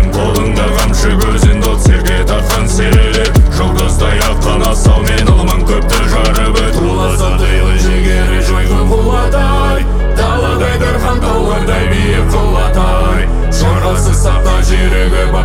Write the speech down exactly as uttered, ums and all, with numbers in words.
қолыңда қамшы көзін от серке тартқан серелеп жұлдыздай аққан асау мен алман көпті жарып өт туласа тыйлы жігері жойқын қуатай даладай дархан таулардай биік құлатай жорғасы сапта жүрегі